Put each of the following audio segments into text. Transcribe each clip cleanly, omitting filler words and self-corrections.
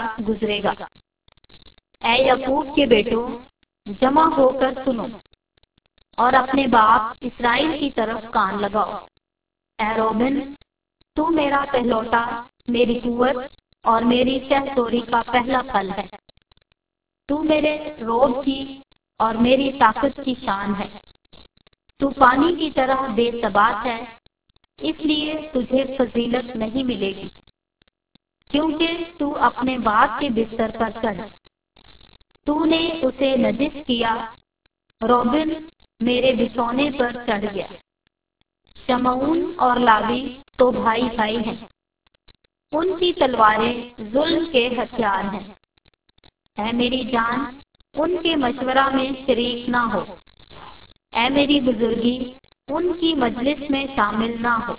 گزرے گا۔ اے یعقوب کے بیٹوں، جمع ہو کر سنو اور اپنے باپ اسرائیل کی طرف کان لگاؤ۔ اے روبن، تو میرا پہلوٹا، میری قوت اور میری شہسوری کا پہلا پھل ہے۔ تو میرے روب کی اور میری طاقت کی شان ہے۔ تو پانی کی طرح بے ثبات ہے، اس لیے تجھے فضیلت نہیں ملے گی، کیونکہ تو اپنے باپ کے بستر پر چڑھ۔ تو نے اسے نجس کیا۔ روبن میرے بچھونے پر چڑھ گیا۔ شمعون اور لاوی تو بھائی بھائی ہیں، ان کی تلواریں ظلم کے ہتھیار ہیں۔ اے میری جان، ان کے مشورہ میں شریک نہ ہو۔ اے میری بزرگی، ان کی مجلس میں شامل نہ ہو،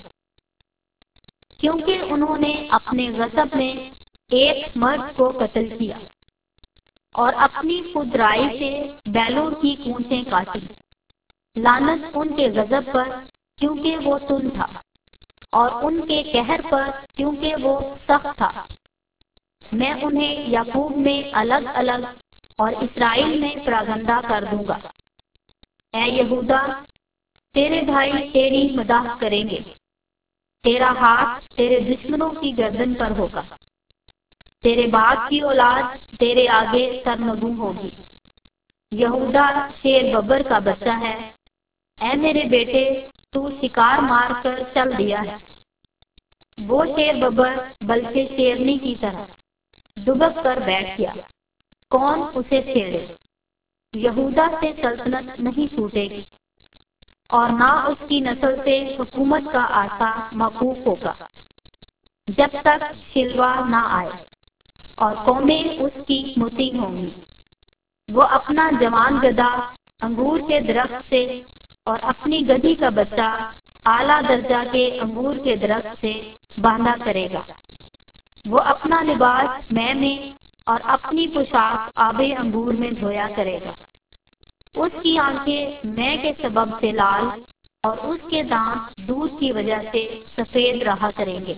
کیونکہ انہوں نے اپنے غضب میں ایک مرد کو قتل کیا اور اپنی خود رائے سے بیلوں کی کونچیں کاٹی۔ لعنت ان کے غضب پر، کیونکہ وہ تند تھا، اور ان کے قہر پر، کیونکہ وہ سخت تھا۔ میں انہیں یعقوب میں الگ الگ اور اسرائیل میں پراگندہ کر دوں گا۔ اے یہودا، تیرے بھائی تیری مداح کریں گے، تیرا ہاتھ تیرے دشمنوں کی گردن پر ہوگا، تیرے باپ کی اولاد تیرے آگے سرنگوں ہوگی۔ یہودا شیر ببر کا بچہ ہے۔ اے میرے بیٹے، تو شکار مار کر چل دیا ہے۔ وہ شیر ببر بلکہ شیرنی کی طرح دبک کر بیٹھ گیا، کون اسے چھیڑے؟ یہودا سے سلطنت نہیں چھوٹے گی، اور نہ اس کی نسل سے حکومت کا آسا موقوف ہوگا، جب تک شلوا نہ آئے اور قومیں اس کی مطیع ہوں گی۔ وہ اپنا جوان گدھا انگور کے درخت سے اور اپنی گدھی کا بچہ اعلیٰ درجہ کے انگور کے درخت سے باندھا کرے گا۔ وہ اپنا لباس مے میں اور اپنی پوشاک آب انگور میں دھویا کرے گا۔ اس کی آنکھیں مے کے سبب سے لال اور اس کے دانت دودھ کی وجہ سے سفید رہا کریں گے۔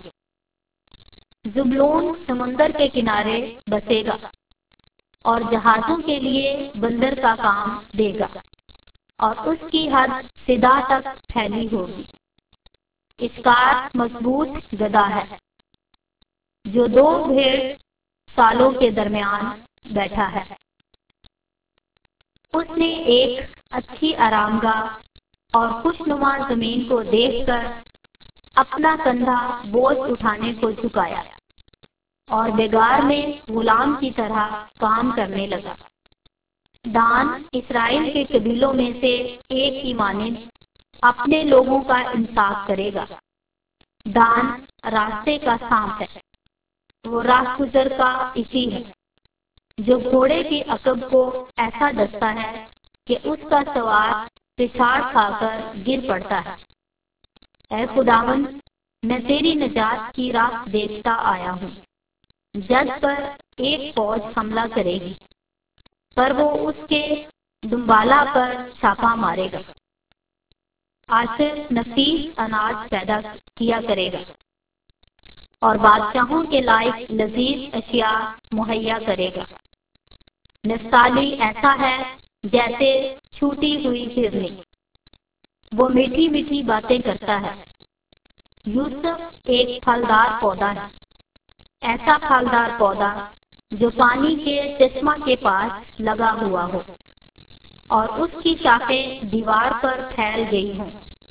زبلون سمندر کے کنارے بسے گا اور جہازوں کے لیے بندر کا کام دے گا، اور اس کی حد سدھا تک پھیلی ہوگی۔ اسکار مضبوط گدھا ہے، جو دو بھیڑ سالوں کے درمیان بیٹھا ہے۔ اس نے ایک اچھی آرام گاہ اور خوشنما زمین کو دیکھ کر اپنا کندھا بوجھ اٹھانے کو جھکایا اور بیگار میں غلام کی طرح کام کرنے لگا۔ دان اسرائیل کے قبیلوں میں سے ایک کی مانند اپنے لوگوں کا انصاف کرے گا۔ دان راستے کا سانپ ہے، وہ راہ گزر کا اسی ہے، جو گھوڑے کے عقب کو ایسا ڈستا ہے کہ اس کا سوار پچھاڑ کھا کر گر پڑتا ہے۔ اے خداوند، میں تیری نجات کی راہ دیکھتا آیا ہوں۔ جج پر ایک فوج حملہ کرے گی، پر وہ اس کے دمبالا پر چھاپا مارے گا۔ عاشر نفیس اناج پیدا کیا کرے گا اور بادشاہوں کے لائق لذیذ اشیاء مہیا کرے گا۔ نفتالی ایسا ہے جیسے چھوٹی ہوئی ہرنی، وہ میٹھی میٹھی باتیں کرتا ہے۔ یوسف ایک پھلدار پودا ہے، ایسا پھلدار پودا جو پانی کے چشمہ کے پاس لگا ہوا ہو اور اس کی شاخیں دیوار پر پھیل گئی ہوں۔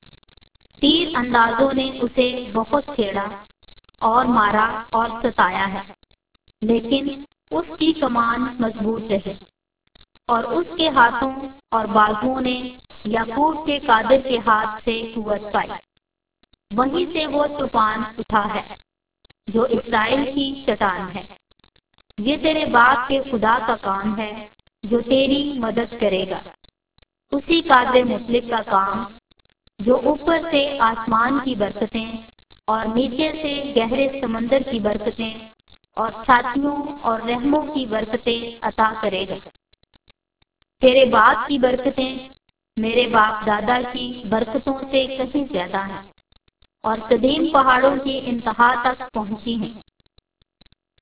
تیر اندازوں نے اسے بہت چھیڑا اور مارا اور ستایا ہے، لیکن اس کی کمان مضبوط رہی، اور اس کے ہاتھوں اور بازوؤں نے یعقوب کے قادر کے ہاتھ سے قوت پائی۔ وہیں سے وہ طوفان اٹھا ہے جو اسرائیل کی چٹان ہے۔ یہ تیرے باپ کے خدا کا کام ہے جو تیری مدد کرے گا، اسی قادر مطلق کا کام جو اوپر سے آسمان کی برکتیں اور نیچے سے گہرے سمندر کی برکتیں اور چھاتیوں اور رحموں کی برکتیں عطا کرے گا۔ تیرے باپ کی برکتیں میرے باپ دادا کی برکتوں سے کہیں زیادہ ہیں اور قدیم پہاڑوں کی انتہا تک پہنچی ہیں۔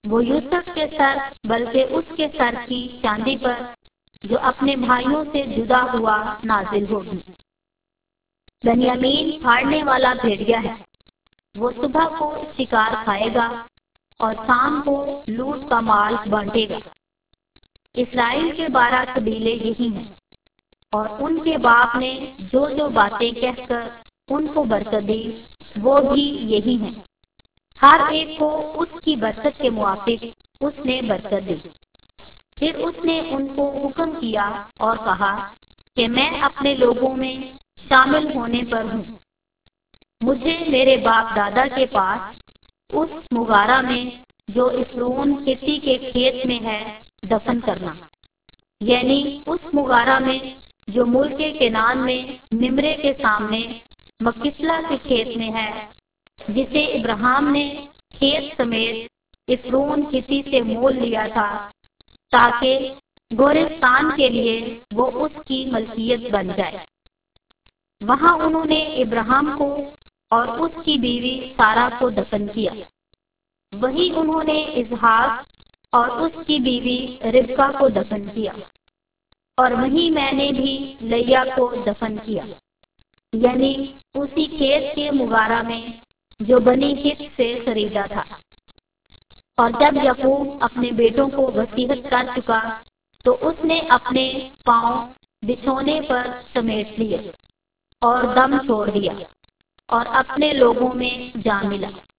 وہ یوسف کے سر بلکہ اس کے سر کی چاندی پر جو اپنے بھائیوں سے جدا ہوا نازل ہوگی۔ بنیامین پھاڑنے والا بھیڑیا ہے، وہ صبح کو شکار کھائے گا اور شام کو لوٹ کا مال بانٹے گا۔ اسرائیل کے 12 قبیلے یہی ہیں، اور ان کے باپ نے جو جو باتیں کہہ کر ان کو برکت دی وہ بھی یہی ہیں۔ ہر ایک کو اس کی برکت کے موافق اس نے برکت دی۔ پھر اس نے ان کو حکم کیا اور کہا کہ میں اپنے لوگوں میں شامل ہونے پر ہوں۔ مجھے میرے باپ دادا کے پاس اس مغارہ میں جو اسرون کھیتی کے کھیت میں ہے دفن کرنا، یعنی اس مغارہ میں جو ملک کنعان میں نمرے کے سامنے مکسلا کے کھیت میں ہے، جسے ابراہیم نے کھیت سمیت اسرون کھیتی سے مول لیا تھا تاکہ گورستان کے لیے وہ اس کی ملکیت بن جائے۔ وہاں انہوں نے ابراہیم کو اور اس کی بیوی سارہ کو دفن کیا۔ وہی انہوں نے اسحاق اور اس کی بیوی ربکا کو دفن کیا، اور وہیں میں نے بھی لیا کو دفن کیا، یعنی اسی کھیت کے مغارہ میں جو بنی ہت سے خریدا تھا۔ اور جب یعقوب اپنے بیٹوں کو وصیت کر چکا تو اس نے اپنے پاؤں بچھونے پر سمیٹ لیے اور دم چھوڑ دیا اور اپنے لوگوں میں جا ملا۔